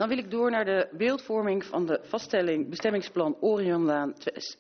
Dan wil ik door naar de beeldvorming van de vaststelling bestemmingsplan Orionlaan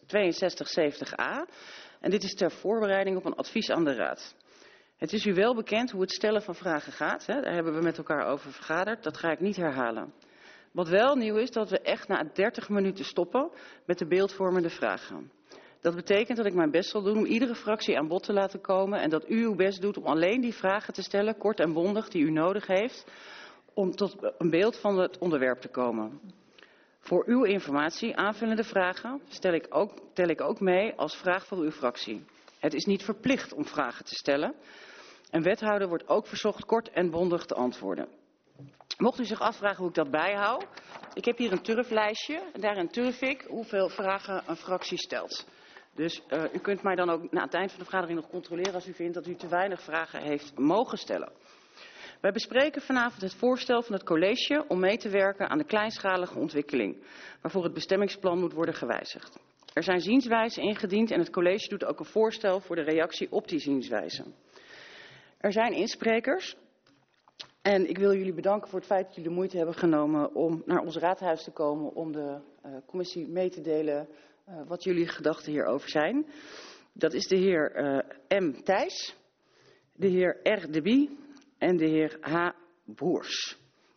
6270A. En dit is ter voorbereiding op een advies aan de Raad. Het is u wel bekend hoe het stellen van vragen gaat. Hè? Daar hebben we met elkaar over vergaderd. Dat ga ik niet herhalen. Wat wel nieuw is, dat we echt na 30 minuten stoppen met de beeldvormende vragen. Dat betekent dat ik mijn best zal doen om iedere fractie aan bod te laten komen. En dat u uw best doet om alleen die vragen te stellen, kort en bondig, die u nodig heeft, om tot een beeld van het onderwerp te komen. Voor uw informatie, aanvullende vragen tel ik ook mee als vraag voor uw fractie. Het is niet verplicht om vragen te stellen. Een wethouder wordt ook verzocht kort en bondig te antwoorden. Mocht u zich afvragen hoe ik dat bijhoud, ik heb hier een turflijstje. En daarin turf ik hoeveel vragen een fractie stelt. Dus u kunt mij dan ook na het eind van de vergadering nog controleren als u vindt dat u te weinig vragen heeft mogen stellen. Wij bespreken vanavond het voorstel van het college om mee te werken aan de kleinschalige ontwikkeling, waarvoor het bestemmingsplan moet worden gewijzigd. Er zijn zienswijzen ingediend en het college doet ook een voorstel voor de reactie op die zienswijzen. Er zijn insprekers en ik wil jullie bedanken voor het feit dat jullie de moeite hebben genomen om naar ons raadhuis te komen om de commissie mee te delen wat jullie gedachten hierover zijn. Dat is de heer M. Thijs, de heer R. de Bie en de heer H. Boers.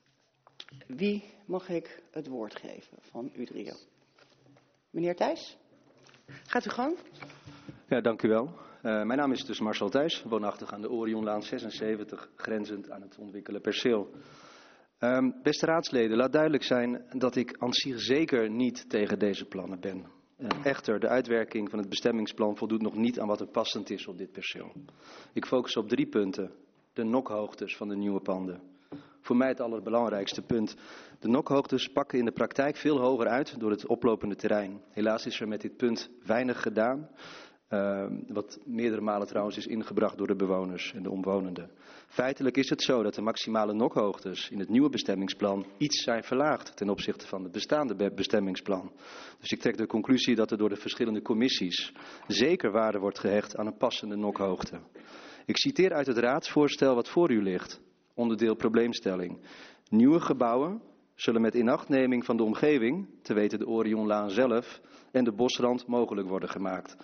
Wie mag ik het woord geven van u drieën? Meneer Thijs, gaat u gang. Ja, dank u wel. Mijn naam is dus Marcel Thijs, woonachtig aan de Orionlaan 76, grenzend aan het ontwikkelen perceel. Beste raadsleden, laat duidelijk zijn dat ik aan zich zeker niet tegen deze plannen ben. Echter, de uitwerking van het bestemmingsplan voldoet nog niet aan wat er passend is op dit perceel. Ik focus op 3 punten. De nokhoogtes van de nieuwe panden. Voor mij het allerbelangrijkste punt. De nokhoogtes pakken in de praktijk veel hoger uit door het oplopende terrein. Helaas is er met dit punt weinig gedaan. Wat meerdere malen trouwens is ingebracht door de bewoners en de omwonenden. Feitelijk is het zo dat de maximale nokhoogtes in het nieuwe bestemmingsplan iets zijn verlaagd ten opzichte van het bestaande bestemmingsplan. Dus ik trek de conclusie dat er door de verschillende commissies zeker waarde wordt gehecht aan een passende nokhoogte. Ik citeer uit het raadsvoorstel wat voor u ligt. Onderdeel probleemstelling. Nieuwe gebouwen zullen met inachtneming van de omgeving, te weten de Orionlaan zelf en de bosrand, mogelijk worden gemaakt.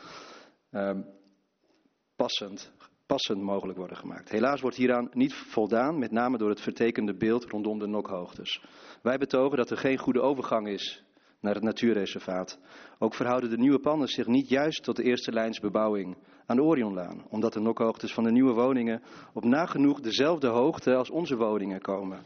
Passend mogelijk worden gemaakt. Helaas wordt hieraan niet voldaan, met name door het vertekende beeld rondom de nokhoogtes. Wij betogen dat er geen goede overgang is naar het natuurreservaat. Ook verhouden de nieuwe panden zich niet juist tot de eerste lijns bebouwing aan de Orionlaan, omdat de nokhoogtes van de nieuwe woningen op nagenoeg dezelfde hoogte als onze woningen komen.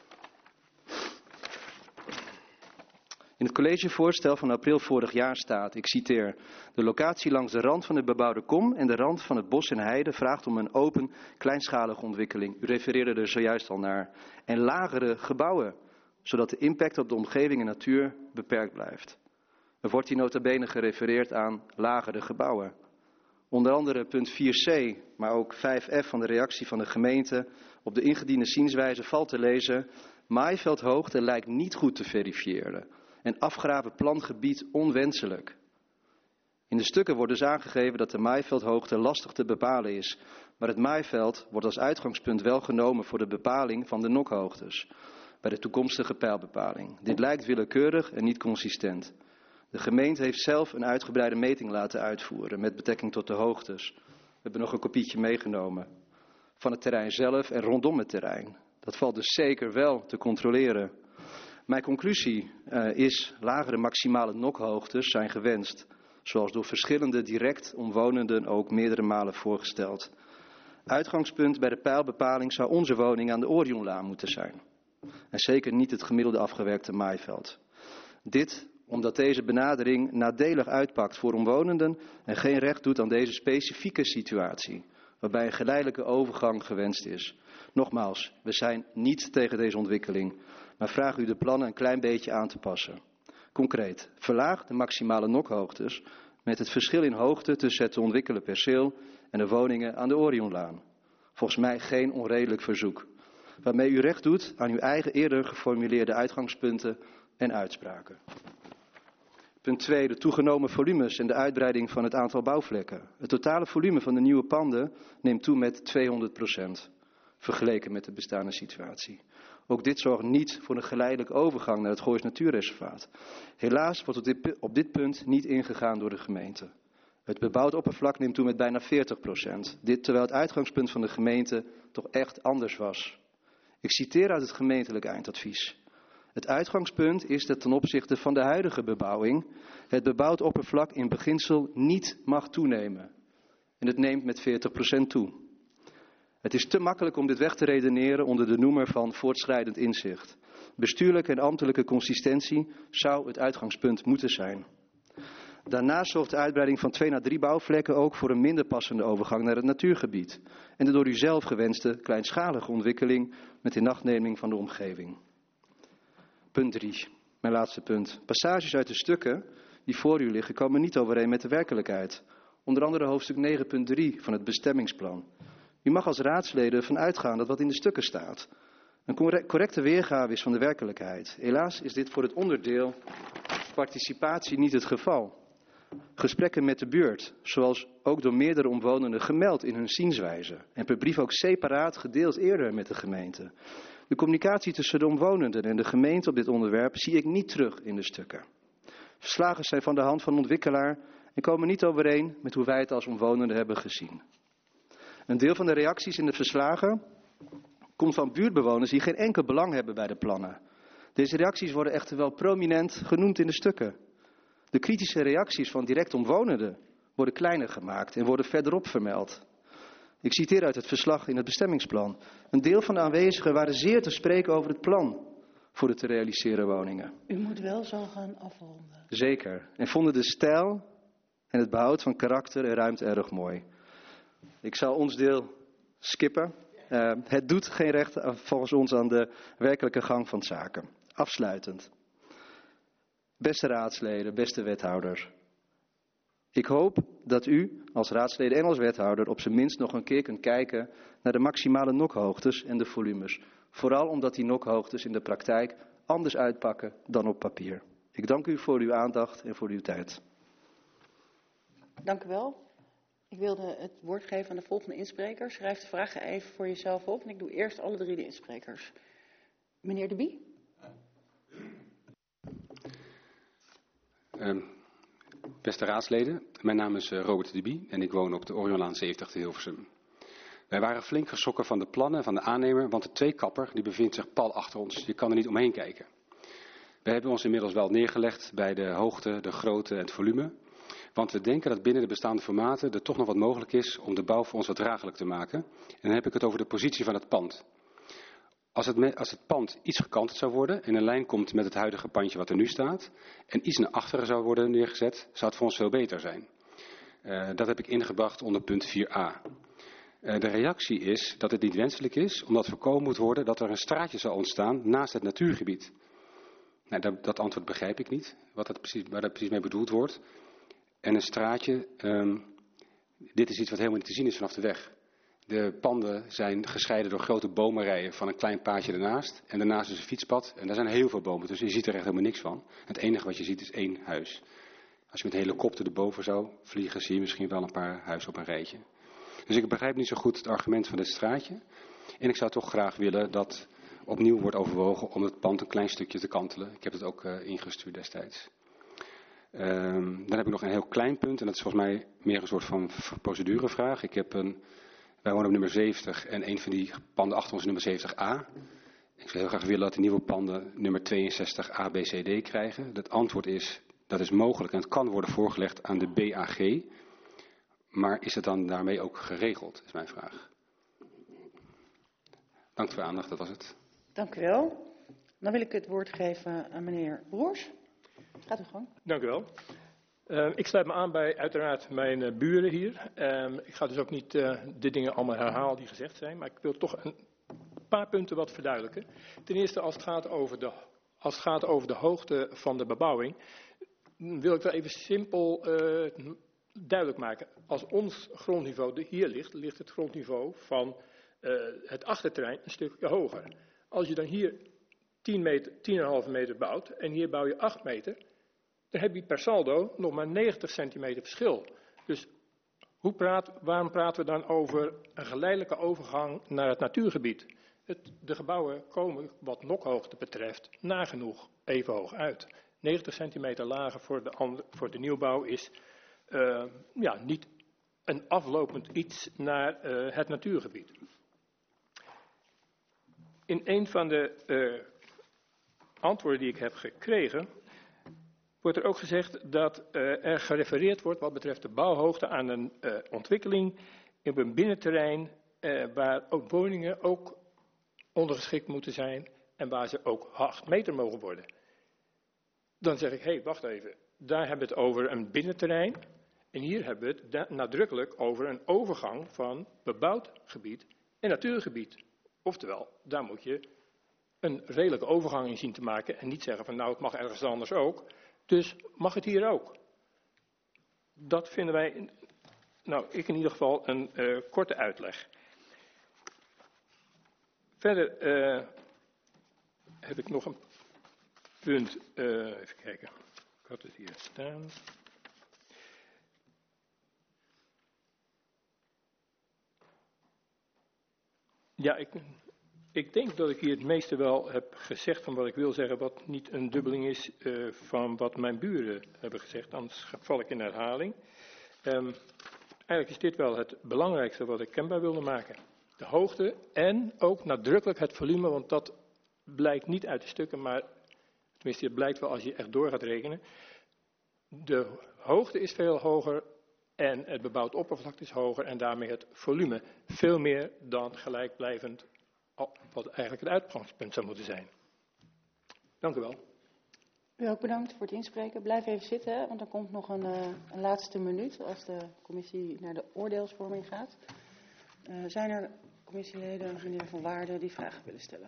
In het collegevoorstel van april vorig jaar staat, ik citeer, de locatie langs de rand van de bebouwde kom en de rand van het bos en heide vraagt om een open, kleinschalige ontwikkeling. U refereerde er zojuist al naar. En lagere gebouwen, zodat de impact op de omgeving en natuur beperkt blijft. Er wordt hier nota bene gerefereerd aan lagere gebouwen. Onder andere punt 4c, maar ook 5f van de reactie van de gemeente op de ingediende zienswijze valt te lezen, maaiveldhoogte lijkt niet goed te verifiëren en afgraven plantgebied onwenselijk. In de stukken wordt dus aangegeven dat de maaiveldhoogte lastig te bepalen is, maar het maaiveld wordt als uitgangspunt wel genomen voor de bepaling van de nokhoogtes, bij de toekomstige pijlbepaling. Dit lijkt willekeurig en niet consistent. De gemeente heeft zelf een uitgebreide meting laten uitvoeren met betrekking tot de hoogtes. We hebben nog een kopietje meegenomen van het terrein zelf en rondom het terrein. Dat valt dus zeker wel te controleren. Mijn conclusie is lagere maximale nokhoogtes zijn gewenst, zoals door verschillende direct omwonenden ook meerdere malen voorgesteld. Uitgangspunt bij de pijlbepaling zou onze woning aan de Orionlaan moeten zijn. En zeker niet het gemiddelde afgewerkte maaiveld. Dit omdat deze benadering nadelig uitpakt voor omwonenden en geen recht doet aan deze specifieke situatie, waarbij een geleidelijke overgang gewenst is. Nogmaals, we zijn niet tegen deze ontwikkeling, maar vragen u de plannen een klein beetje aan te passen. Concreet, verlaag de maximale nokhoogtes met het verschil in hoogte tussen het te ontwikkelen perceel en de woningen aan de Orionlaan. Volgens mij geen onredelijk verzoek, waarmee u recht doet aan uw eigen eerder geformuleerde uitgangspunten en uitspraken. Punt 2, de toegenomen volumes en de uitbreiding van het aantal bouwvlekken. Het totale volume van de nieuwe panden neemt toe met 200%, vergeleken met de bestaande situatie. Ook dit zorgt niet voor een geleidelijke overgang naar het Goois Natuurreservaat. Helaas wordt op dit punt niet ingegaan door de gemeente. Het bebouwd oppervlak neemt toe met bijna 40%. Dit terwijl het uitgangspunt van de gemeente toch echt anders was. Ik citeer uit het gemeentelijk eindadvies. Het uitgangspunt is dat ten opzichte van de huidige bebouwing het bebouwd oppervlak in beginsel niet mag toenemen. En het neemt met 40% toe. Het is te makkelijk om dit weg te redeneren onder de noemer van voortschrijdend inzicht. Bestuurlijke en ambtelijke consistentie zou het uitgangspunt moeten zijn. Daarnaast zorgt de uitbreiding van 2 naar 3 bouwvlekken ook voor een minder passende overgang naar het natuurgebied. En de door u zelf gewenste kleinschalige ontwikkeling met inachtneming van de omgeving. Punt 3, mijn laatste punt. Passages uit de stukken die voor u liggen komen niet overeen met de werkelijkheid. Onder andere hoofdstuk 9.3 van het bestemmingsplan. U mag als raadsleden ervan uitgaan dat wat in de stukken staat een correcte weergave is van de werkelijkheid. Helaas is dit voor het onderdeel participatie niet het geval. Gesprekken met de buurt, zoals ook door meerdere omwonenden gemeld in hun zienswijze en per brief ook separaat gedeeld eerder met de gemeente. De communicatie tussen de omwonenden en de gemeente op dit onderwerp zie ik niet terug in de stukken. Verslagen zijn van de hand van ontwikkelaar en komen niet overeen met hoe wij het als omwonenden hebben gezien. Een deel van de reacties in de verslagen komt van buurtbewoners die geen enkel belang hebben bij de plannen. Deze reacties worden echter wel prominent genoemd in de stukken. De kritische reacties van direct omwonenden worden kleiner gemaakt en worden verderop vermeld. Ik citeer uit het verslag in het bestemmingsplan. Een deel van de aanwezigen waren zeer te spreken over het plan voor de te realiseren woningen. U moet wel zo gaan afronden. Zeker. En vonden de stijl en het behoud van karakter en ruimte erg mooi. Ik zal ons deel skippen. Het doet geen recht volgens ons aan de werkelijke gang van zaken. Afsluitend. Beste raadsleden, beste wethouder. Ik hoop dat u als raadsleden en als wethouder op zijn minst nog een keer kunt kijken naar de maximale nokhoogtes en de volumes. Vooral omdat die nokhoogtes in de praktijk anders uitpakken dan op papier. Ik dank u voor uw aandacht en voor uw tijd. Dank u wel. Ik wilde het woord geven aan de volgende inspreker. Schrijf de vragen even voor jezelf op. En ik doe eerst alle 3 de insprekers. Meneer De Bie. Beste raadsleden, mijn naam is Robert De Bie en ik woon op de Orionlaan 70 te Hilversum. Wij waren flink geschrokken van de plannen van de aannemer, want de tweekapper die bevindt zich pal achter ons. Je kan er niet omheen kijken. We hebben ons inmiddels wel neergelegd bij de hoogte, de grootte en het volume. Want we denken dat binnen de bestaande formaten er toch nog wat mogelijk is om de bouw voor ons wat draaglijk te maken. En dan heb ik het over de positie van het pand. Als het pand iets gekanteld zou worden, in een lijn komt met het huidige pandje wat er nu staat, en iets naar achteren zou worden neergezet, zou het voor ons veel beter zijn. Dat heb ik ingebracht onder punt 4a. De reactie is dat het niet wenselijk is, omdat voorkomen moet worden dat er een straatje zal ontstaan naast het natuurgebied. Nou, dat antwoord begrijp ik niet, waar dat precies mee bedoeld wordt. En een straatje, dit is iets wat helemaal niet te zien is vanaf de weg. De panden zijn gescheiden door grote bomenrijen van een klein paadje ernaast. En daarnaast is een fietspad en daar zijn heel veel bomen, dus je ziet er echt helemaal niks van. Het enige wat je ziet is 1 huis. Als je met een helikopter erboven zou vliegen, zie je misschien wel een paar huizen op een rijtje. Dus ik begrijp niet zo goed het argument van dit straatje. En ik zou toch graag willen dat opnieuw wordt overwogen om het pand een klein stukje te kantelen. Ik heb het ook ingestuurd destijds. Dan heb ik nog een heel klein punt en dat is volgens mij meer een soort van procedurevraag. Wij wonen op nummer 70 en een van die panden achter ons is nummer 70a. Ik zou heel graag willen dat de nieuwe panden nummer 62 A, B, C, D krijgen. Het antwoord is, dat is mogelijk en het kan worden voorgelegd aan de BAG. Maar is het dan daarmee ook geregeld, is mijn vraag. Dank voor de aandacht, dat was het. Dank u wel. Dan wil ik het woord geven aan meneer Broers. Gaat u gang. Dank u wel. Ik sluit me aan bij uiteraard mijn buren hier. Ik ga dus ook niet de dingen allemaal herhalen die gezegd zijn, maar ik wil toch een paar punten wat verduidelijken. Ten eerste als het gaat over de hoogte van de bebouwing, wil ik wel even simpel duidelijk maken. Als ons grondniveau hier ligt het grondniveau van het achterterrein een stukje hoger. Als je dan hier 10,5 meter bouwt en hier bouw je 8 meter... dan heb je per saldo nog maar 90 centimeter verschil. Dus waarom praten we dan over een geleidelijke overgang naar het natuurgebied? De gebouwen komen wat nokhoogte betreft nagenoeg even hoog uit. 90 centimeter lager voor de nieuwbouw is niet een aflopend iets naar het natuurgebied. In een van de antwoorden die ik heb gekregen, wordt er ook gezegd dat er gerefereerd wordt wat betreft de bouwhoogte aan een ontwikkeling op een binnenterrein waar ook woningen ook ondergeschikt moeten zijn en waar ze ook 8 meter mogen worden. Dan zeg ik, wacht even, daar hebben we het over een binnenterrein en hier hebben we het nadrukkelijk over een overgang van bebouwd gebied en natuurgebied. Oftewel, daar moet je een redelijke overgang in zien te maken en niet zeggen van het mag ergens anders ook, dus mag het hier ook. Dat vinden wij, ik in ieder geval, een korte uitleg. Verder heb ik nog een punt, even kijken, ik had het hier staan. Ja, ik denk dat ik hier het meeste wel heb gezegd van wat ik wil zeggen, wat niet een dubbeling is van wat mijn buren hebben gezegd, anders val ik in herhaling. Eigenlijk is dit wel het belangrijkste wat ik kenbaar wilde maken. De hoogte en ook nadrukkelijk het volume, want dat blijkt niet uit de stukken, maar tenminste het blijkt wel als je echt door gaat rekenen. De hoogte is veel hoger en het bebouwd oppervlakte is hoger en daarmee het volume veel meer dan gelijkblijvend, wat eigenlijk het uitgangspunt zou moeten zijn. Dank u wel. U ook bedankt voor het inspreken. Blijf even zitten, want er komt nog een laatste minuut als de commissie naar de oordeelsvorming gaat. Zijn er commissieleden, meneer Van Waarden, die vragen willen stellen?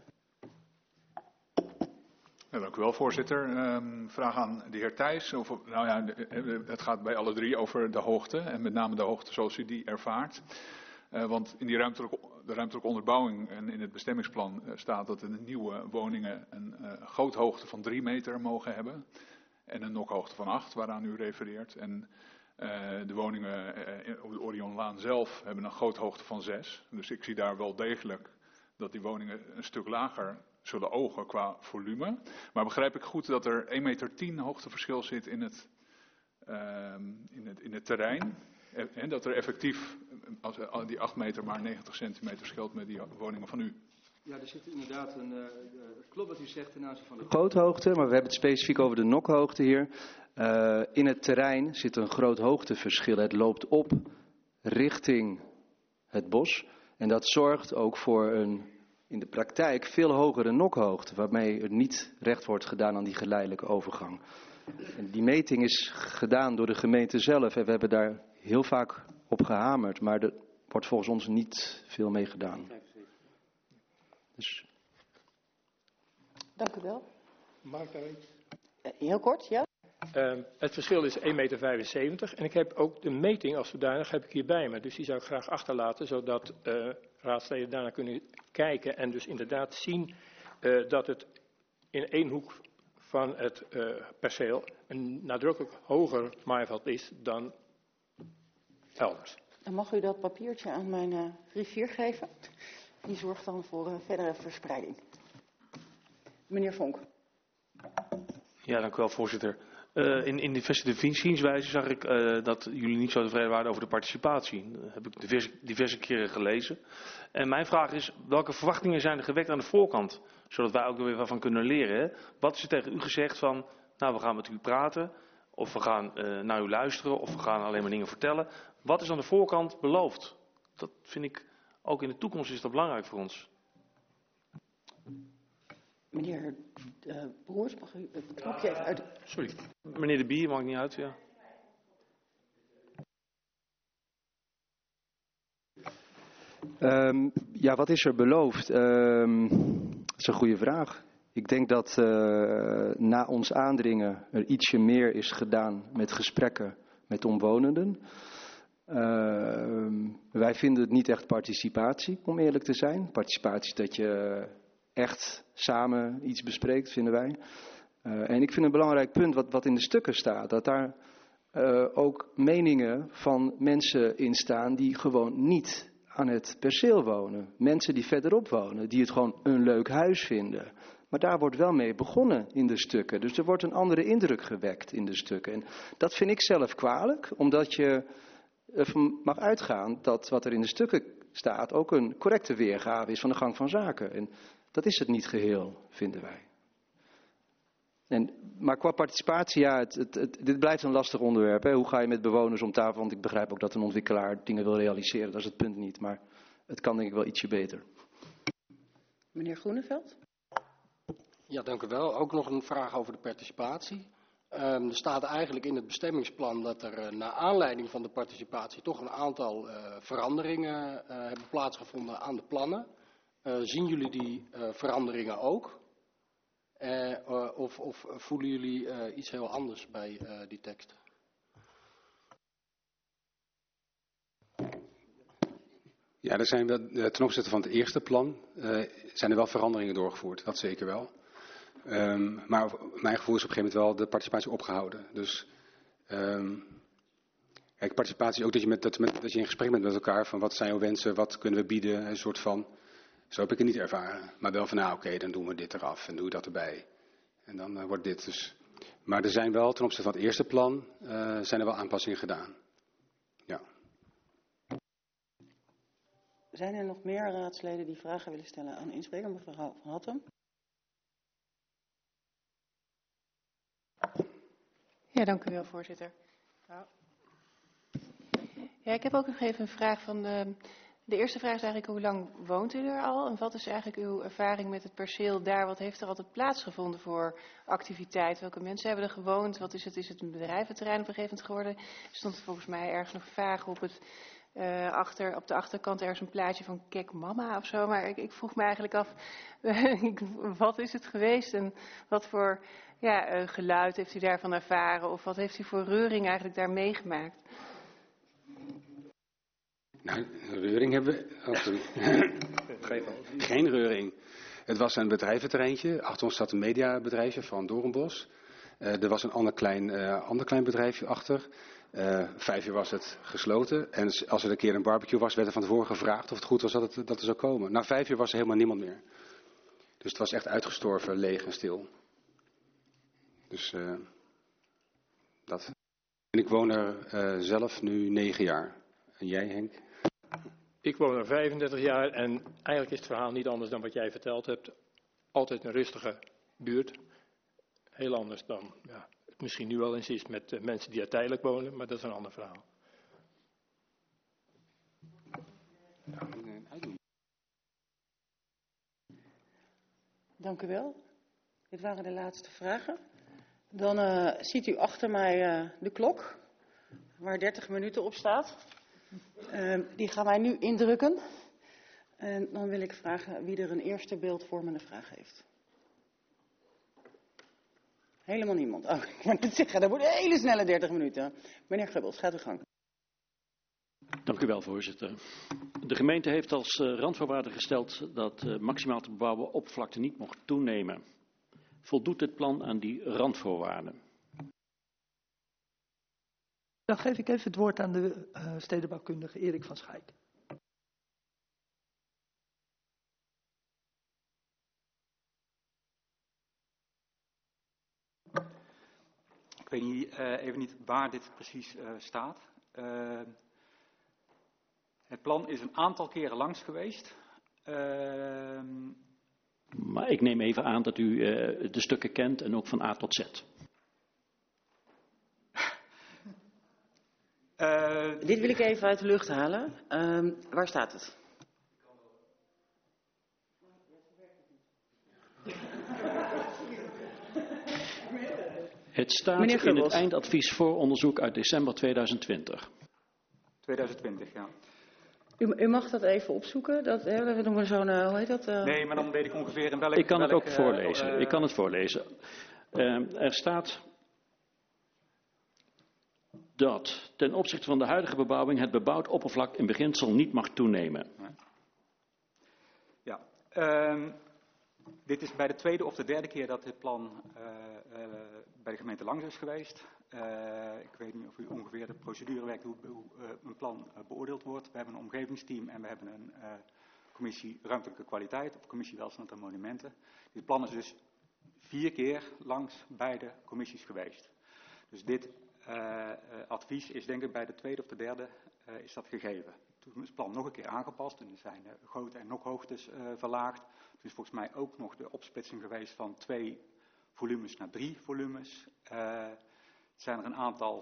Ja, dank u wel, voorzitter. Vraag aan de heer Thijs. Het gaat bij alle drie over de hoogte en met name de hoogte zoals u die ervaart. Want in de ruimtelijke onderbouwing en in het bestemmingsplan staat dat de nieuwe woningen een goothoogte van 3 meter mogen hebben. En een nokhoogte van 8, waaraan u refereert. En de woningen op de Orionlaan zelf hebben een goothoogte van 6. Dus ik zie daar wel degelijk dat die woningen een stuk lager zullen ogen qua volume. Maar begrijp ik goed dat er 1,10 meter hoogteverschil zit in het terrein? En dat er effectief die 8 meter maar 90 centimeter scheelt met die woningen van u? Ja, er zit inderdaad klopt wat u zegt ten aanzien van de goothoogte, maar we hebben het specifiek over de nokhoogte hier. In het terrein zit een groot hoogteverschil. Het loopt op richting het bos en dat zorgt ook voor een in de praktijk veel hogere nokhoogte, waarmee er niet recht wordt gedaan aan die geleidelijke overgang. En die meting is gedaan door de gemeente zelf en we hebben daar heel vaak op gehamerd, maar er wordt volgens ons niet veel mee gedaan. Dus. Dank u wel. Mag ik daar iets? Heel kort, ja. Het verschil is 1,75 meter en ik heb ook de meting als zodanig heb ik hier bij me. Dus die zou ik graag achterlaten, zodat raadsleden daarna kunnen kijken en dus inderdaad zien dat het in één hoek van het perceel een nadrukkelijk hoger maaiveld is dan elders. Dan mag u dat papiertje aan mijn griffier geven. Die zorgt dan voor verdere verspreiding. Meneer Vonk. Ja, dank u wel, voorzitter. In de zienswijze zag ik dat jullie niet zo tevreden waren over de participatie. Dat heb ik diverse keren gelezen. En mijn vraag is, welke verwachtingen zijn er gewekt aan de voorkant? Zodat wij ook weer wat van kunnen leren. Hè? Wat is er tegen u gezegd van, we gaan met u praten. Of we gaan naar u luisteren. Of we gaan alleen maar dingen vertellen. Wat is aan de voorkant beloofd? Dat vind ik, ook in de toekomst is dat belangrijk voor ons. Meneer Broers, mag u het knopje even uit? Sorry. Meneer De Bier, mag ik niet uit, ja. Wat is er beloofd? Dat is een goede vraag. Ik denk dat na ons aandringen er ietsje meer is gedaan met gesprekken met omwonenden. Wij vinden het niet echt participatie, om eerlijk te zijn. Participatie is dat je echt samen iets bespreekt, vinden wij. En ik vind een belangrijk punt wat in de stukken staat. Dat daar ook meningen van mensen in staan die gewoon niet aan het perceel wonen. Mensen die verderop wonen, die het gewoon een leuk huis vinden. Maar daar wordt wel mee begonnen in de stukken. Dus er wordt een andere indruk gewekt in de stukken. En dat vind ik zelf kwalijk, omdat je ervan mag uitgaan dat wat er in de stukken staat ook een correcte weergave is van de gang van zaken. En dat is het niet geheel, vinden wij. Maar qua participatie, ja, dit blijft een lastig onderwerp. Hè. Hoe ga je met bewoners om tafel? Want ik begrijp ook dat een ontwikkelaar dingen wil realiseren. Dat is het punt niet, maar het kan denk ik wel ietsje beter. Meneer Groeneveld? Ja, dank u wel. Ook nog een vraag over de participatie. Er staat eigenlijk in het bestemmingsplan dat er naar aanleiding van de participatie toch een aantal veranderingen hebben plaatsgevonden aan de plannen. Zien jullie die veranderingen ook? Of voelen jullie iets heel anders bij die tekst? Ja, er zijn wel, ten opzichte van het eerste plan zijn er wel veranderingen doorgevoerd, dat zeker wel. Maar mijn gevoel is op een gegeven moment wel de participatie opgehouden. Dus kijk, participatie is ook dat je in gesprek bent met elkaar van wat zijn jouw wensen, wat kunnen we bieden, een soort van, zo heb ik het niet ervaren. Maar wel van oké, dan doen we dit eraf en doe dat erbij. En dan wordt dit dus. Maar er zijn wel ten opzichte van het eerste plan, zijn er wel aanpassingen gedaan. Ja. Zijn er nog meer raadsleden die vragen willen stellen aan de inspreker, mevrouw Van Hattem? Ja, dank u wel, voorzitter. Ja, ik heb ook nog even een vraag van de eerste vraag is eigenlijk hoe lang woont u er al? En wat is eigenlijk uw ervaring met het perceel daar? Wat heeft er altijd plaatsgevonden voor activiteit? Welke mensen hebben er gewoond? Wat is het? Is het een bedrijventerrein op een gegeven moment geworden? Er stond volgens mij ergens nog vaag op op de achterkant ergens een plaatje van Kek Mama of zo. Maar ik vroeg me eigenlijk af, wat is het geweest? En wat voor geluid heeft u daarvan ervaren? Of wat heeft u voor reuring eigenlijk daar meegemaakt? Nou, reuring hebben we. Geen reuring. Het was een bedrijventerreintje. Achter ons zat een mediabedrijfje van Doornbos. Er was een ander klein bedrijfje achter. 5 uur was het gesloten. En als er een keer een barbecue was, werd er van tevoren gevraagd of het goed was dat er zou komen. Na 5 uur was er helemaal niemand meer. Dus het was echt uitgestorven, leeg en stil. Dus dat. En ik woon er zelf nu 9 jaar. En jij, Henk? Ik woon er 35 jaar en eigenlijk is het verhaal niet anders dan wat jij verteld hebt. Altijd een rustige buurt. Heel anders dan het misschien nu wel eens is met mensen die er tijdelijk wonen, maar dat is een ander verhaal. Dank u wel. Dit waren de laatste vragen. Dan ziet u achter mij de klok, waar 30 minuten op staat. Die gaan wij nu indrukken. En dan wil ik vragen wie er een eerste beeldvormende vraag heeft. Helemaal niemand. Oh, ik moet het zeggen, dat wordt een hele snelle 30 minuten. Meneer Gubbels, gaat uw gang. Dank u wel, voorzitter. De gemeente heeft als randvoorwaarde gesteld dat maximaal te bebouwen oppervlakte niet mocht toenemen. Voldoet het plan aan die randvoorwaarden? Dan geef ik even het woord aan de stedenbouwkundige Erik van Schaik. Ik weet even niet waar dit precies staat. Het plan is een aantal keren langs geweest. Maar ik neem even aan dat u de stukken kent en ook van A tot Z. Dit wil ik even uit de lucht halen. Waar staat het? Het staat in het eindadvies vooronderzoek uit december 2020. 2020, ja. U mag dat even opzoeken. Dat doen we zo'n, hoe heet dat? Nee, maar dan weet ik ongeveer in welk... Ik kan het ook voorlezen. Ik kan het voorlezen. Er staat dat ten opzichte van de huidige bebouwing het bebouwd oppervlak in beginsel niet mag toenemen. Ja. Dit is bij de tweede of de derde keer dat dit plan bij de gemeente langs is geweest. Ik weet niet of u ongeveer de procedure werkt hoe een plan beoordeeld wordt. We hebben een omgevingsteam en we hebben een commissie ruimtelijke kwaliteit of commissie welstand en monumenten. Dit plan is dus 4 keer langs beide commissies geweest. Dus dit advies is denk ik bij de tweede of de derde is dat gegeven. Toen is het plan nog een keer aangepast en er zijn grootte en nokhoogtes verlaagd. Toen is volgens mij ook nog de opsplitsing geweest van 2 volumes naar 3 volumes. Zijn er een aantal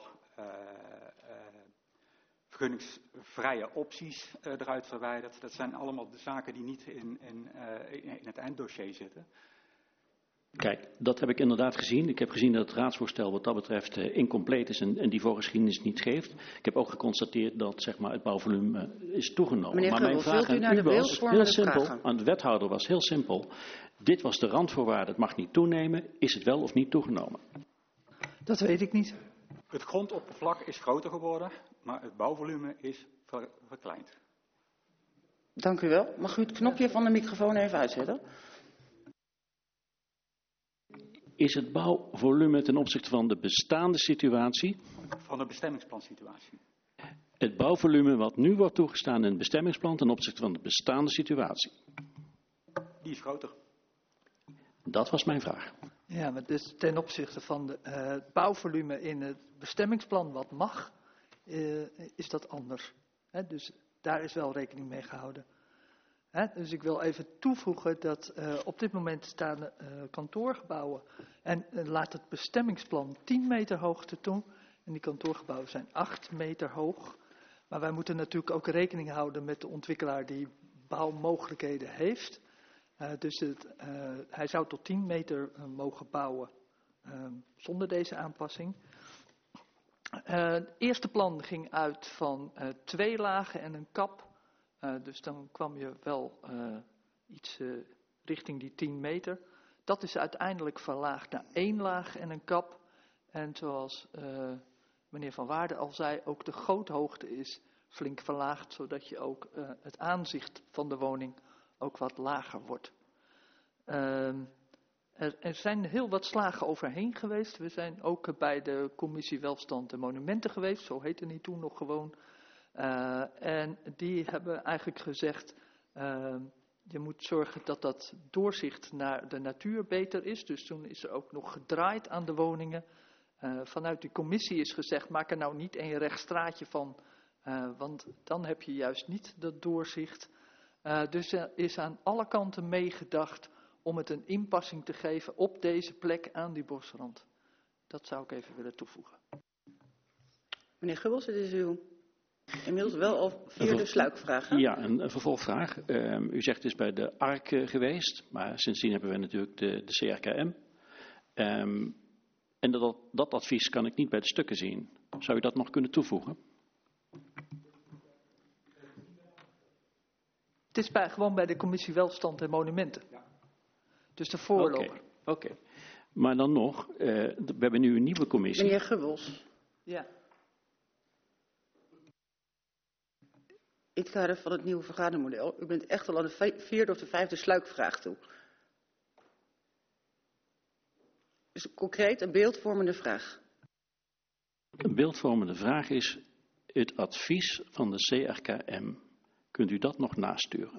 vergunningsvrije opties eruit verwijderd. Dat zijn allemaal de zaken die niet in het einddossier zitten. Kijk, dat heb ik inderdaad gezien. Ik heb gezien dat het raadsvoorstel wat dat betreft incompleet is en die voorgeschiedenis niet geeft. Ik heb ook geconstateerd dat zeg maar, het bouwvolume is toegenomen. Meneer maar Gubbel, mijn vraag vult u naar de beeldvormende vragen? Aan de wethouder was heel simpel. Dit was de randvoorwaarde, het mag niet toenemen. Is het wel of niet toegenomen? Dat weet ik niet. Het grondoppervlak is groter geworden, maar het bouwvolume is verkleind. Dank u wel. Mag u het knopje van de microfoon even uitzetten? Is het bouwvolume ten opzichte van de bestaande situatie? Van de bestemmingsplansituatie. Het bouwvolume wat nu wordt toegestaan in het bestemmingsplan ten opzichte van de bestaande situatie? Die is groter. Dat was mijn vraag. Ja, maar dus ten opzichte van het bouwvolume in het bestemmingsplan wat mag, is dat anders. Dus daar is wel rekening mee gehouden. Dus ik wil even toevoegen dat op dit moment staan kantoorgebouwen en laat het bestemmingsplan 10 meter hoogte toe. En die kantoorgebouwen zijn 8 meter hoog. Maar wij moeten natuurlijk ook rekening houden met de ontwikkelaar die bouwmogelijkheden heeft. Dus hij zou tot 10 meter mogen bouwen zonder deze aanpassing. Het eerste plan ging uit van 2 lagen en een kap. Dus dan kwam je wel iets richting die 10 meter. Dat is uiteindelijk verlaagd naar 1 laag en een kap. En zoals meneer Van Waarden al zei, ook de goothoogte is flink verlaagd, zodat je ook het aanzicht van de woning ook wat lager wordt. Er zijn heel wat slagen overheen geweest. We zijn ook bij de commissie Welstand en Monumenten geweest, zo heette die toen nog gewoon. En die hebben eigenlijk gezegd, je moet zorgen dat dat doorzicht naar de natuur beter is. Dus toen is er ook nog gedraaid aan de woningen. Vanuit die commissie is gezegd, maak er nou niet een recht straatje van, want dan heb je juist niet dat doorzicht. Dus er is aan alle kanten meegedacht om het een inpassing te geven op deze plek aan die bosrand. Dat zou ik even willen toevoegen. Meneer Gubbels, dit is uw inmiddels wel al 4e sluikvraag. Hè? Ja, een vervolgvraag. U zegt het is bij de ARK geweest, maar sindsdien hebben we natuurlijk de CRKM. En dat advies kan ik niet bij de stukken zien. Zou u dat nog kunnen toevoegen? Het is gewoon bij de commissie Welstand en Monumenten. Dus de voorloper. Oké. Maar dan nog, we hebben nu een nieuwe commissie. Meneer Gubbels. Ja. In het kader van het nieuwe vergadermodel, u bent echt al aan de 4e of de 5e sluikvraag toe. Dus concreet een beeldvormende vraag. Een beeldvormende vraag is het advies van de CRKM. Kunt u dat nog nasturen?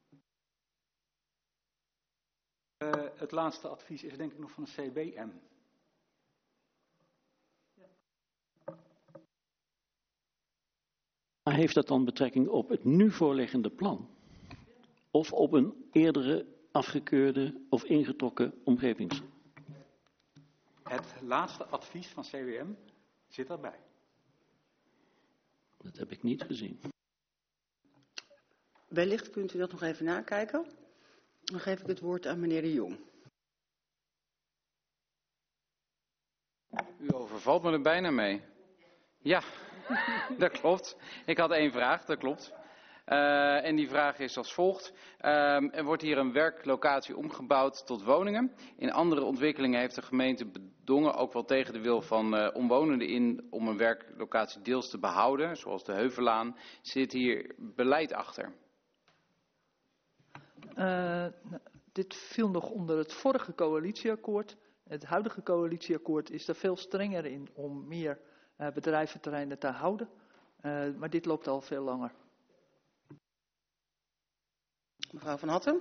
Het laatste advies is denk ik nog van de CBM. Maar heeft dat dan betrekking op het nu voorliggende plan? Of op een eerdere afgekeurde of ingetrokken omgevings? Het laatste advies van CBM zit erbij. Dat heb ik niet gezien. Wellicht kunt u dat nog even nakijken. Dan geef ik het woord aan meneer De Jong. U overvalt me er bijna mee. Ja, dat klopt. Ik had 1 vraag, dat klopt. En die vraag is als volgt. Er wordt hier een werklocatie omgebouwd tot woningen. In andere ontwikkelingen heeft de gemeente bedongen, ook wel tegen de wil van omwonenden in, om een werklocatie deels te behouden, zoals de Heuvellaan. Zit hier beleid achter? dit viel nog onder het vorige coalitieakkoord. Het huidige coalitieakkoord is er veel strenger in om meer bedrijventerreinen te houden. Maar dit loopt al veel langer. Mevrouw Van Hattem.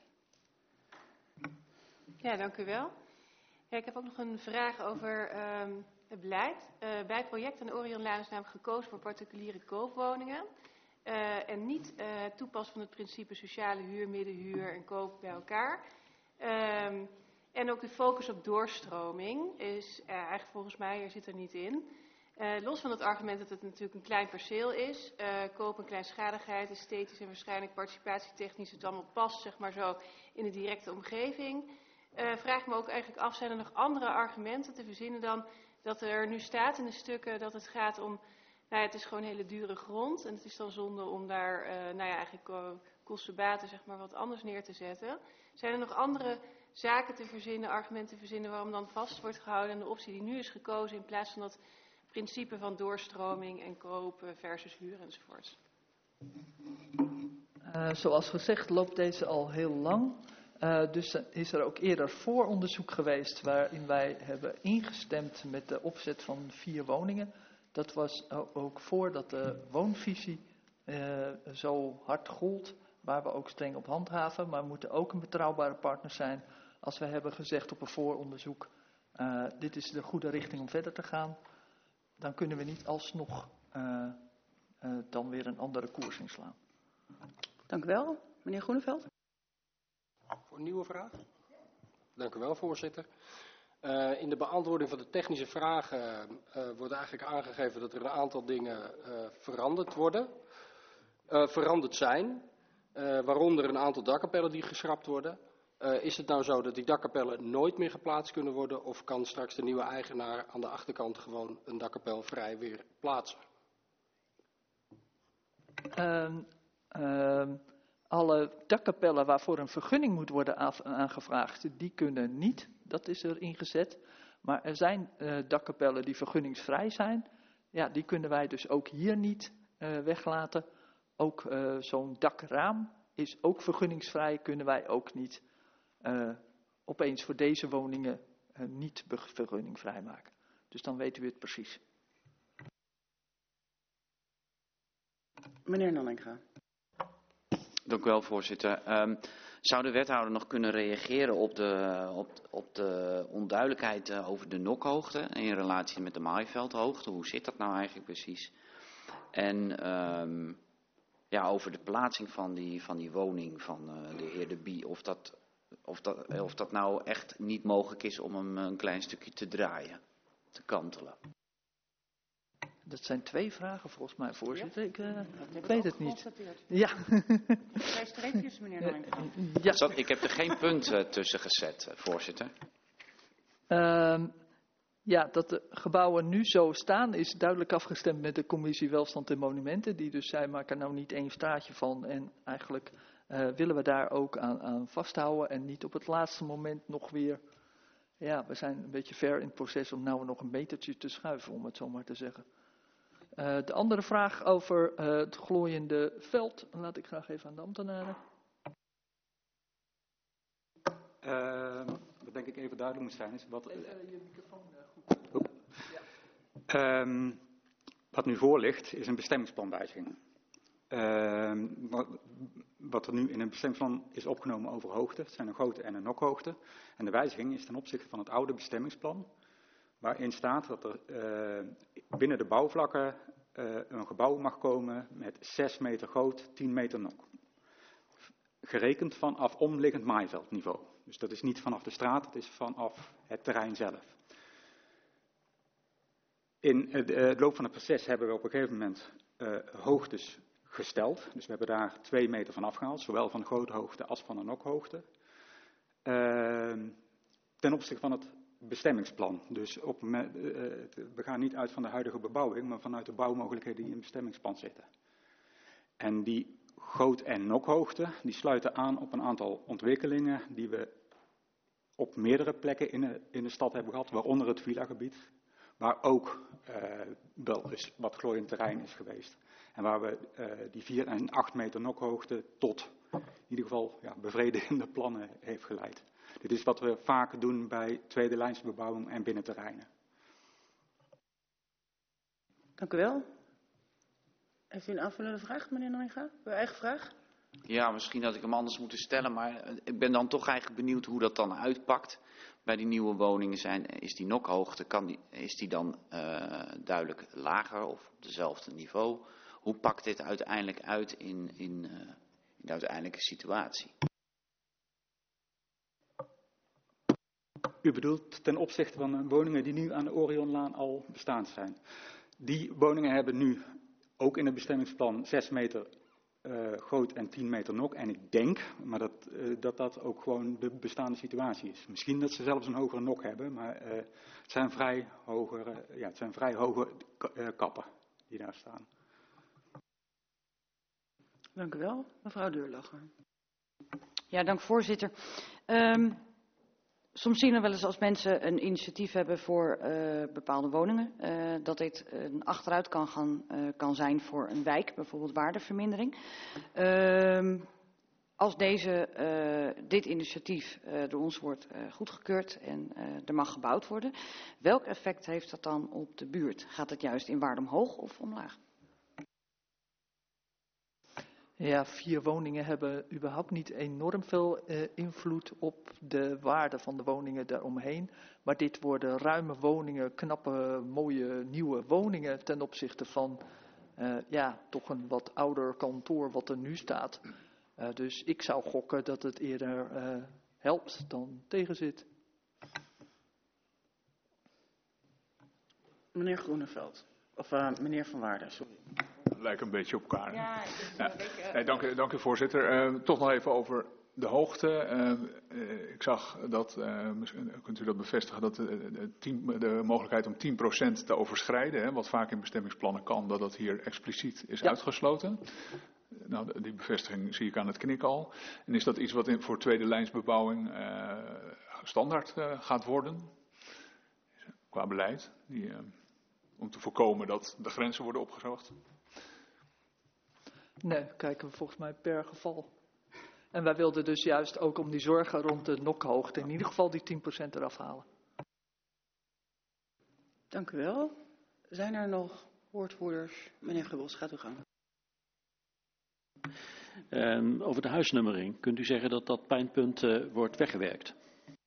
Ja, dank u wel. Ja, ik heb ook nog een vraag over het beleid. Bij het project aan de Orionlaan is namelijk gekozen voor particuliere koopwoningen. En niet toepassen van het principe sociale huur, middenhuur en koop bij elkaar. En ook de focus op doorstroming is eigenlijk volgens mij, er zit er niet in. Los van het argument dat het natuurlijk een klein perceel is, koop en kleinschaligheid, esthetisch en waarschijnlijk participatietechnisch het allemaal past, zeg maar zo, in de directe omgeving. Vraag ik me ook eigenlijk af, zijn er nog andere argumenten te verzinnen dan dat er nu staat in de stukken dat het gaat om, nou ja, het is gewoon hele dure grond en het is dan zonde om daar, nou ja, eigenlijk kostenbaten, zeg maar, wat anders neer te zetten. Zijn er nog andere zaken te verzinnen, argumenten te verzinnen waarom dan vast wordt gehouden aan de optie die nu is gekozen in plaats van dat principe van doorstroming en kopen versus huur enzovoort? Zoals gezegd loopt deze al heel lang. Dus is er ook eerder vooronderzoek geweest waarin wij hebben ingestemd met de opzet van 4 woningen. Dat was ook voordat de woonvisie zo hard gold, waar we ook streng op handhaven. Maar we moeten ook een betrouwbare partner zijn als we hebben gezegd op een vooronderzoek, dit is de goede richting om verder te gaan. Dan kunnen we niet alsnog dan weer een andere koers inslaan. Dank u wel. Meneer Groeneveld. Voor een nieuwe vraag? Dank u wel, voorzitter. In de beantwoording van de technische vragen wordt eigenlijk aangegeven dat er een aantal dingen veranderd zijn. Waaronder een aantal dakkapellen die geschrapt worden. Is het nou zo dat die dakkapellen nooit meer geplaatst kunnen worden? Of kan straks de nieuwe eigenaar aan de achterkant gewoon een dakkapel vrij weer plaatsen? Alle dakkapellen waarvoor een vergunning moet worden aangevraagd, die kunnen niet. Dat is er ingezet. Maar er zijn dakkapellen die vergunningsvrij zijn. Ja, die kunnen wij dus ook hier niet weglaten. Ook zo'n dakraam is ook vergunningsvrij, kunnen wij ook niet opeens voor deze woningen niet vergunningvrij maken. Dus dan weten we het precies. Meneer Nanninga. Dank u wel, voorzitter. Zou de wethouder nog kunnen reageren op de onduidelijkheid over de nokhoogte in relatie met de maaiveldhoogte? Hoe zit dat nou eigenlijk precies? En over de plaatsing van die woning van de heer De Bie, of dat nou echt niet mogelijk is om hem een klein stukje te draaien, te kantelen. Dat zijn 2 vragen volgens mij, voorzitter. Ja? Ik weet het niet. Ja. 2 streepjes, meneer Nanninga. Ja. Ik heb er geen punt tussen gezet, voorzitter. Ja, dat de gebouwen nu zo staan is duidelijk afgestemd met de commissie Welstand en Monumenten. Die dus zei, maak er nou niet 1 straatje van. En eigenlijk willen we daar ook aan vasthouden. En niet op het laatste moment nog weer. Ja, we zijn een beetje ver in het proces om nou nog een metertje te schuiven, om het zo maar te zeggen. De andere vraag over het glooiende veld, laat ik graag even aan de ambtenaren. Wat denk ik even duidelijk moet zijn is wat... je microfoon goed. Wat nu voor ligt is een bestemmingsplanwijziging. Wat er nu in een bestemmingsplan is opgenomen over hoogte, het zijn een goot- en een nokhoogte. En de wijziging is ten opzichte van het oude bestemmingsplan, waarin staat dat er binnen de bouwvlakken een gebouw mag komen met 6 meter goot, 10 meter nok. Gerekend vanaf omliggend maaiveldniveau. Dus dat is niet vanaf de straat, het is vanaf het terrein zelf. In het loop van het proces hebben we op een gegeven moment hoogtes gesteld. Dus we hebben daar 2 meter van afgehaald, zowel van de goothoogte als van de nokhoogte. Ten opzichte van het bestemmingsplan. Dus we gaan niet uit van de huidige bebouwing, maar vanuit de bouwmogelijkheden die in het bestemmingsplan zitten. En die goot- en nokhoogte, die sluiten aan op een aantal ontwikkelingen die we op meerdere plekken in de stad hebben gehad, waaronder het villagebied, waar ook wel eens wat glooiend terrein is geweest. En waar we die 4 en 8 meter nokhoogte tot in ieder geval bevredigende plannen heeft geleid. Dit is wat we vaker doen bij tweede lijnsbebouwing en binnenterreinen. Dank u wel. Heeft u een aanvullende vraag, meneer Nanninga? Uw eigen vraag? Ja, misschien had ik hem anders moeten stellen, maar ik ben dan toch eigenlijk benieuwd hoe dat dan uitpakt. Bij die nieuwe woningen is die nokhoogte, is die dan duidelijk lager of op dezelfde niveau? Hoe pakt dit uiteindelijk uit in de uiteindelijke situatie? U bedoelt ten opzichte van woningen die nu aan de Orionlaan al bestaand zijn. Die woningen hebben nu ook in het bestemmingsplan 6 meter groot en 10 meter nok. En ik denk, maar dat ook gewoon de bestaande situatie is. Misschien dat ze zelfs een hogere nok hebben, maar het zijn vrij hoge kappen die daar staan. Dank u wel. Mevrouw Deurlacher. Ja, dank voorzitter. Soms zien we wel eens als mensen een initiatief hebben voor bepaalde woningen, dat dit een achteruit kan zijn voor een wijk, bijvoorbeeld waardevermindering. Als dit initiatief door ons wordt goedgekeurd en er mag gebouwd worden, welk effect heeft dat dan op de buurt? Gaat het juist in waarde omhoog of omlaag? Ja, 4 woningen hebben überhaupt niet enorm veel invloed op de waarde van de woningen daaromheen. Maar dit worden ruime woningen, knappe, mooie, nieuwe woningen ten opzichte van toch een wat ouder kantoor wat er nu staat. Dus ik zou gokken dat het eerder helpt dan tegenzit. Meneer Groeneveld. Of meneer Van Waarden, sorry. Lijken een beetje op elkaar. Ja, dank u voorzitter. Toch nog even over de hoogte. Ik zag dat, misschien kunt u dat bevestigen, dat de mogelijkheid om 10% te overschrijden, wat vaak in bestemmingsplannen kan, dat hier expliciet is uitgesloten. Nou, die bevestiging zie ik aan het knik al. En is dat iets wat voor tweede lijnsbebouwing standaard gaat worden? Qua beleid, om te voorkomen dat de grenzen worden opgezocht? Nee, kijken we volgens mij per geval. En wij wilden dus juist ook om die zorgen rond de nokhoogte in ieder geval die 10% eraf halen. Dank u wel. Zijn er nog woordvoerders? Meneer Gubbels, gaat u gang. Over de huisnummering, kunt u zeggen dat dat pijnpunt wordt weggewerkt?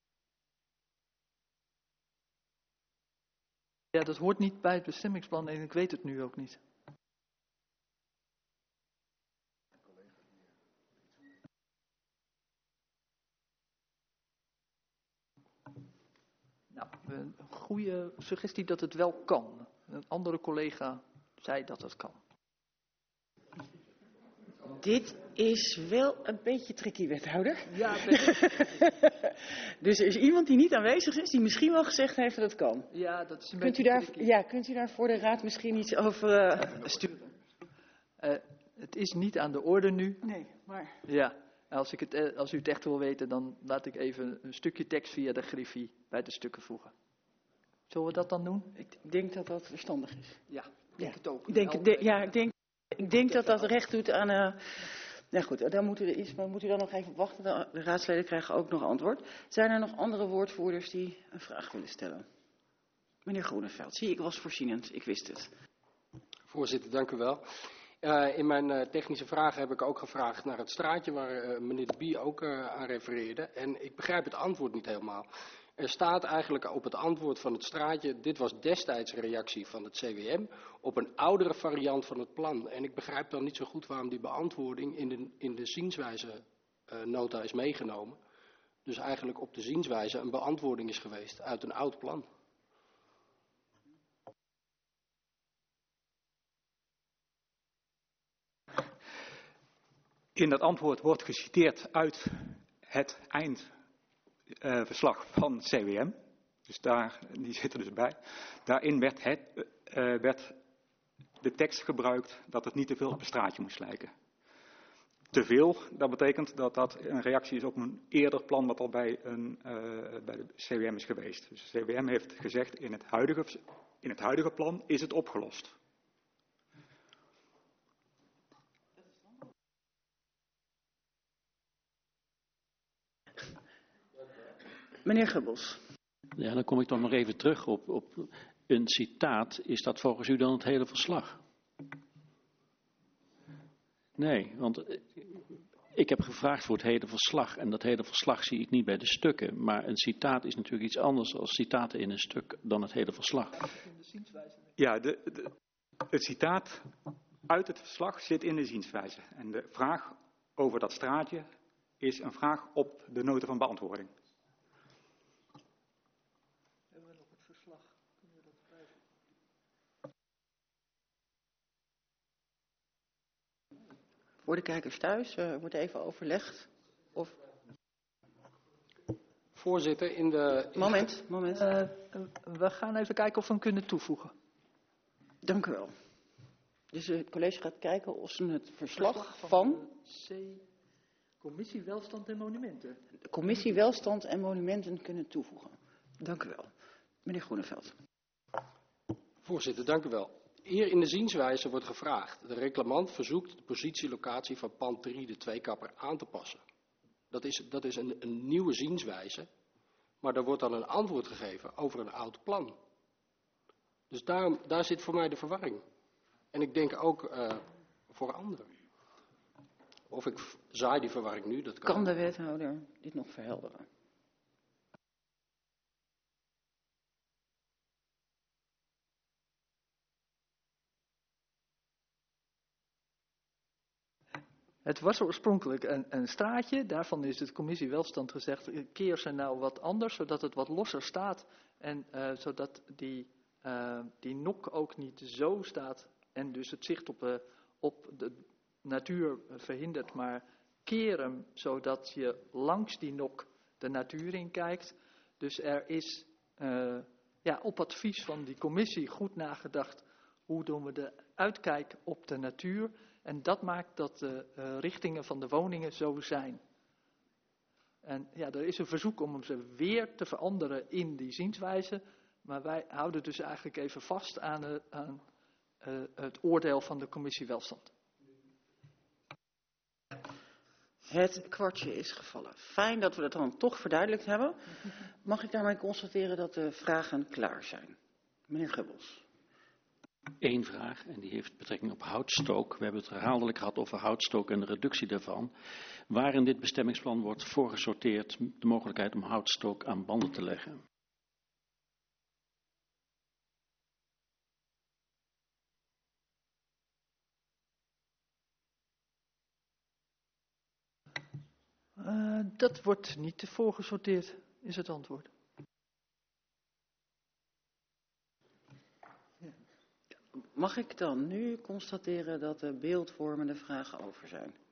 Ja, dat hoort niet bij het bestemmingsplan en ik weet het nu ook niet. Nou, een goede suggestie dat het wel kan. Een andere collega zei dat het kan. Dit is wel een beetje tricky, wethouder. Ja, dus er is iemand die niet aanwezig is, die misschien wel gezegd heeft dat het kan. Ja, dat is een beetje tricky. Ja, kunt u daar voor de raad misschien iets over sturen? Het is niet aan de orde nu. Nee, maar... Ja, als u het echt wil weten, dan laat ik even een stukje tekst via de griffie bij de stukken voegen. Zullen we dat dan doen? Ik denk dat dat verstandig is. Ja, ik denk het ook. Ik denk dat dat recht doet aan... Nou goed, daar moet u dan nog even op wachten. De raadsleden krijgen ook nog antwoord. Zijn er nog andere woordvoerders die een vraag willen stellen? Meneer Groeneveld, zie ik was voorzienend. Ik wist het. Voorzitter, dank u wel. In mijn technische vragen heb ik ook gevraagd naar het straatje waar meneer De Bie ook aan refereerde. En ik begrijp het antwoord niet helemaal. Er staat eigenlijk op het antwoord van het straatje, dit was destijds een reactie van het CWM op een oudere variant van het plan. En ik begrijp dan niet zo goed waarom die beantwoording in de zienswijze nota is meegenomen. Dus eigenlijk op de zienswijze een beantwoording is geweest uit een oud plan. In dat antwoord wordt geciteerd uit het eindverslag van CWM. Dus die zit er dus bij. Daarin werd de tekst gebruikt dat het niet te veel op een straatje moest lijken. Te veel, dat betekent dat dat een reactie is op een eerder plan wat al bij de CWM is geweest. Dus de CWM heeft gezegd in het huidige plan is het opgelost. Meneer Gubbels. Ja, dan kom ik toch nog even terug op een citaat. Is dat volgens u dan het hele verslag? Nee, want ik heb gevraagd voor het hele verslag. En dat hele verslag zie ik niet bij de stukken. Maar een citaat is natuurlijk iets anders dan citaten in een stuk dan het hele verslag. Ja, het citaat uit het verslag zit in de zienswijze. En de vraag over dat straatje is een vraag op de nota van beantwoording. Hebben we nog het verslag? Kunnen we dat krijgen? Voor de kijkers thuis wordt even overlegd. Of... Voorzitter, in de... Moment. We gaan even kijken of we hem kunnen toevoegen. Dank u wel. Dus het college gaat kijken of ze het verslag van... Commissie Welstand en Monumenten. De Commissie Welstand en Monumenten kunnen toevoegen. Dank u wel. Meneer Groeneveld. Voorzitter, dank u wel. Hier in de zienswijze wordt gevraagd. De reclamant verzoekt de positielocatie van pand 3, de tweekapper, aan te passen. Dat is een nieuwe zienswijze. Maar daar wordt dan een antwoord gegeven over een oud plan. Dus daar zit voor mij de verwarring. En ik denk ook voor anderen. Of ik zaai die verwarring nu, dat kan. Kan de wethouder dit nog verhelderen? Het was oorspronkelijk een straatje, daarvan is de commissie Welstand gezegd, keer ze nou wat anders, zodat het wat losser staat en zodat die nok ook niet zo staat en dus het zicht op de natuur verhindert, maar keer hem zodat je langs die nok de natuur in kijkt. Dus er is op advies van die commissie goed nagedacht, hoe doen we de uitkijk op de natuur. En dat maakt dat de richtingen van de woningen zo zijn. En ja, er is een verzoek om ze weer te veranderen in die zienswijze. Maar wij houden dus eigenlijk even vast aan het oordeel van de commissie Welstand. Het kwartje is gevallen. Fijn dat we dat dan toch verduidelijkt hebben. Mag ik daarmee constateren dat de vragen klaar zijn? Meneer Gubbels. Eén vraag, en die heeft betrekking op houtstook. We hebben het herhaaldelijk gehad over houtstook en de reductie daarvan. Waar in dit bestemmingsplan wordt voorgesorteerd de mogelijkheid om houtstook aan banden te leggen? Dat wordt niet voorgesorteerd, is het antwoord. Mag ik dan nu constateren dat de beeldvormende vragen over zijn?